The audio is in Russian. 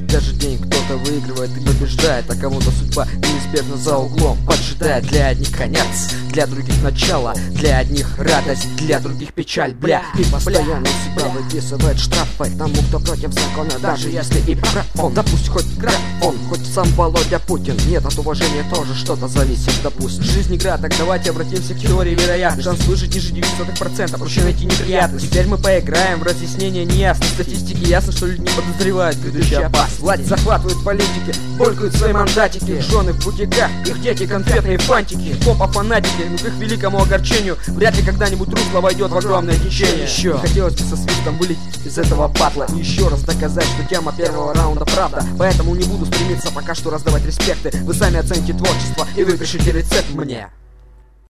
Даже день кто-то выигрывает и побеждает, а кому-то судьба неизбежно за углом поджидает. Для одних конец, для других начало, для одних радость, для других печаль, бля. И постоянно себя выписывает штрафы тому, кто против закона, даже если и прав он. Да пусть хоть графон, хоть сам Володя Путин, нет, от уважения тоже что-то зависит, допустим. Жизнь игра, так давайте обратимся к теории вероятности. Шанс выжить ниже 9%, проще найти неприятность. Теперь мы поиграем в разъяснение неясной статистики. Ясно, что люди не подозревают грядущий опасность. Власть захватывают политики, булькают свои мандатики. Жены в бутиках, их дети конфетные фантики. Попа-фанатики, но к их великому огорчению вряд ли когда-нибудь русло войдет в огромное течение. Еще хотелось бы со свистом вылететь из этого батла и еще раз доказать, что тема первого раунда правда. Поэтому не буду стремиться пока что раздавать респекты. Вы сами оцените творчество и выпишите рецепт мне.